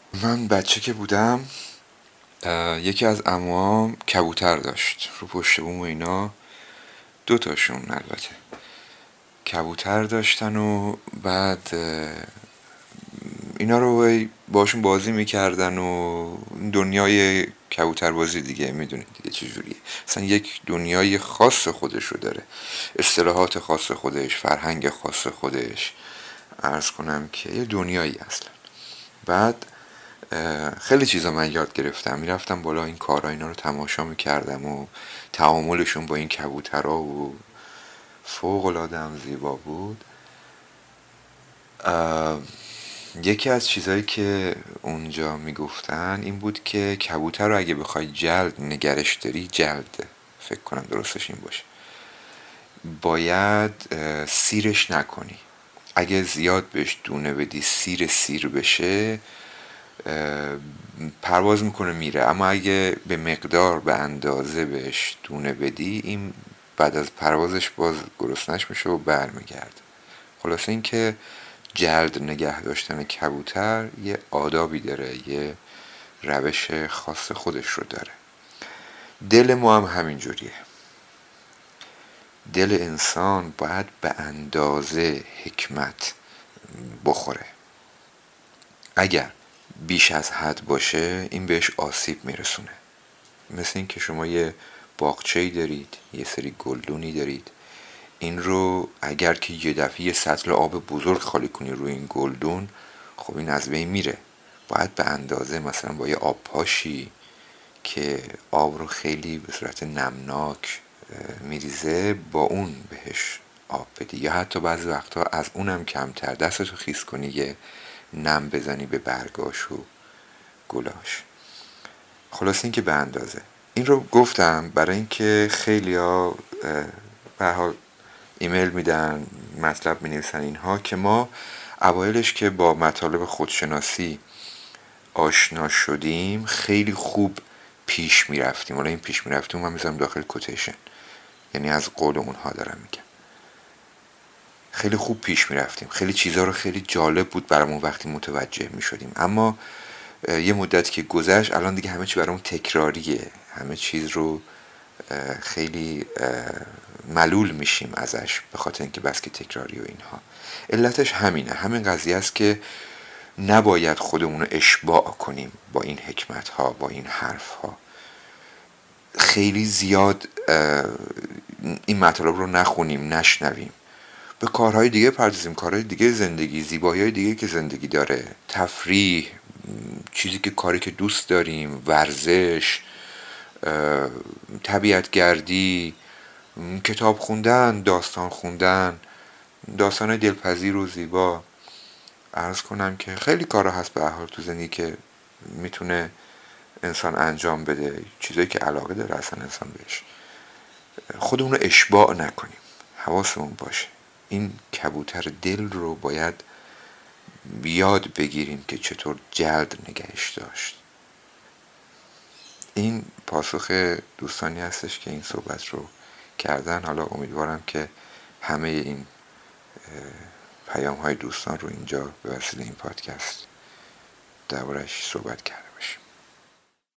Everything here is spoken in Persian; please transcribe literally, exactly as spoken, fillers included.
من بچه که بودم یکی از عموام کبوتر داشت رو پشت بوم و اینا، دو تاشون البته کبوتر داشتن و بعد اینا رو باشون بازی میکردن و دنیای کبوتر بازی دیگه میدونید دیگه چجوریه، مثلا یک دنیای خاص خودش رو داره، اصطلاحات خاص خودش، فرهنگ خاص خودش، عرض کنم که یه دنیایی اصلا. بعد خیلی چیزا من یاد گرفتم، میرفتم بالا این کارا اینا رو تماشا میکردم و تعاملشون با این کبوترها و فوق العاده هم زیبا بود. یکی از چیزایی که اونجا میگفتن این بود که کبوتر رو اگه بخوای جلد نگرش داری، جلد فکر کنم درستش این باشه، باید سیرش نکنی. اگه زیاد بهش دونه بدی سیر سیر بشه پرواز میکنه میره، اما اگه به مقدار به اندازه بهش دونه بدی این بعد از پروازش باز گرسنش میشه و برمیگرده. خلاصه این که جلد نگه داشتن کبوتر یه آدابی داره، یه روش خاص خودش رو داره. دل ما هم همین جوریه، دل انسان باید به اندازه حکمت بخوره. اگر بیش از حد باشه این بهش آسیب میرسونه. مثل این که شما یه باغچه‌ای دارید، یه سری گلدونی دارید، این رو اگر که یه دفعه یه سطل آب بزرگ خالی کنی روی این گلدون، خب این از بین میره. باید به اندازه مثلا با یه آب پاشی که آب رو خیلی به صورت نمناک میریزه با اون بهش آب بدی، یا حتی بعضی وقتا از اونم کمتر دستتو خیس کنی یه نم بزنی به برگاش و گلاش. خلاص این که به اندازه. این رو گفتم برای اینکه خیلی ها به حال ایمیل میدن، مطلب می نویسن اینها، که ما اوایلش که با مطالب خودشناسی آشنا شدیم خیلی خوب پیش می رفتیم. حالا این پیش می رفتیم من میذارم داخل کوتیشن، یعنی از قول اونها دارم میگم. خیلی خوب پیش می رفتیم، خیلی چیزها رو خیلی جالب بود برامون وقتی متوجه می شدیم، اما یه مدت که گذشت الان دیگه همه چی برامون تکراریه، همه چیز رو خیلی ملول میشیم ازش به خاطر اینکه بس که تکراری و اینها. علتش همینه، همین قضیه است که نباید خودمون رو اشباع کنیم با این حکمت ها، با این حرف ها. خیلی زیاد این مطالب رو نخونیم، نشنویم، به کارهای دیگه پردازیم، کارهای دیگه زندگی، زیبایی دیگه که زندگی داره، تفریح، چیزی که کاری که دوست داریم، ورزش، طبیعت گردی، کتاب خوندن، داستان خوندن، داستان دلپذیر و زیبا. عرض کنم که خیلی کارا هست به حال تو زندگی که میتونه انسان انجام بده، چیزایی که علاقه داره اصلا انسان بهش. خودمون رو اشباع نکنیم، حواسمون باشه. این کبوتر دل رو باید یاد بگیریم که چطور جلد نگهش داشت. این پاسخ دوستانی هستش که این صحبت رو کردن. حالا امیدوارم که همه این پیام های دوستان رو اینجا به وسیله این پادکست درباره‌اش صحبت کردم.